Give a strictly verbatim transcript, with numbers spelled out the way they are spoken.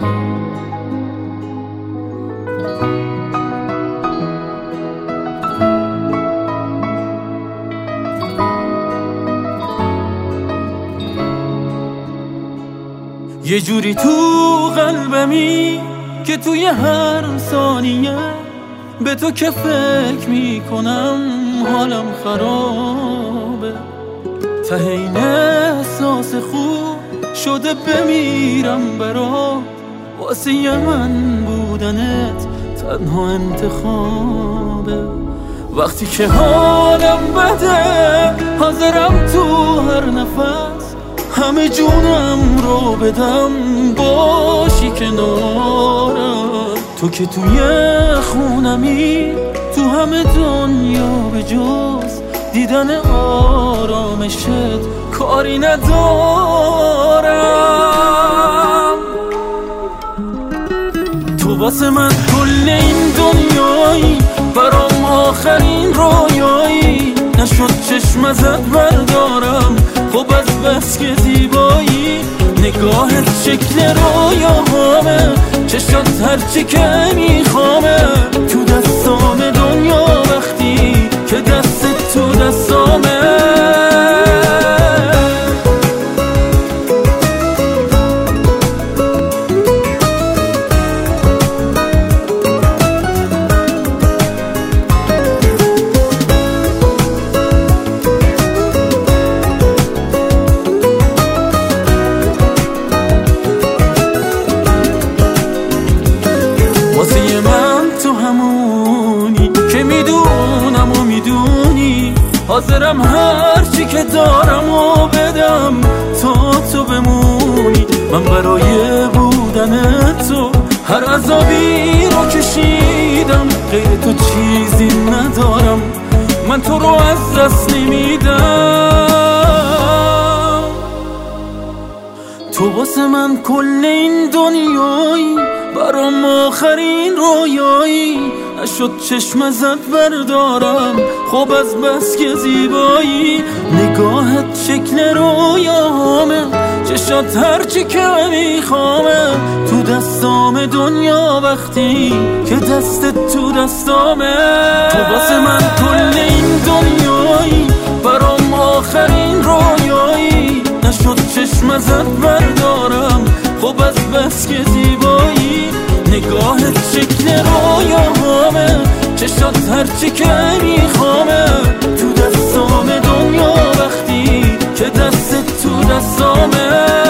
یه جوری تو قلبمی که توی هر ثانیه به تو که فکر میکنم حالم خرابه. ته این احساس خوب شده بمیرم برات، واسه من بودنت تنها انتخابه. وقتی که حالم بده حاضرم تو هر نفس همه جونم رو بدم باشی کنارم. تو که توی خونمی تو همه دنیا به جز دیدن آرامشت کاری ندارم. تو واسه من کل این دنیایی، برام آخرین رویایی. نشد چشم ازت بردارم، خب از بس که زیبایی. نگاهت شکل رویاهامه، چشات هرچی که میخوامه. تو دستام دنیا وقتی که دست تو دستامه. واسه من تو همونی که میدونم و میدونی. حاضرم هرچی که دارم و بدم تا تو بمونی. من برای بودن تو هر عذابی رو کشیدم، غیر تو چیزی ندارم، من تو رو از دست نمیدم. تو واسه من کل این دنیایی، برام آخرین رویایی. نشد چشم ازت بردارم، خب از بس که زیبایی. نگاهت شکل رویاهامه، چشات هرچی که میخوامه. تو دستام دنیا وقتی که دست تو دستامه. تو واسه من کل این دنیایی، برام آخرین رویایی. نشد چشم ازت بردارم، خب از بس که زیبایی. نگاهت شکل رویاهامه، چشات هرچی که میخوامه. تو دستام دنیا وقتی که دست تو دستامه.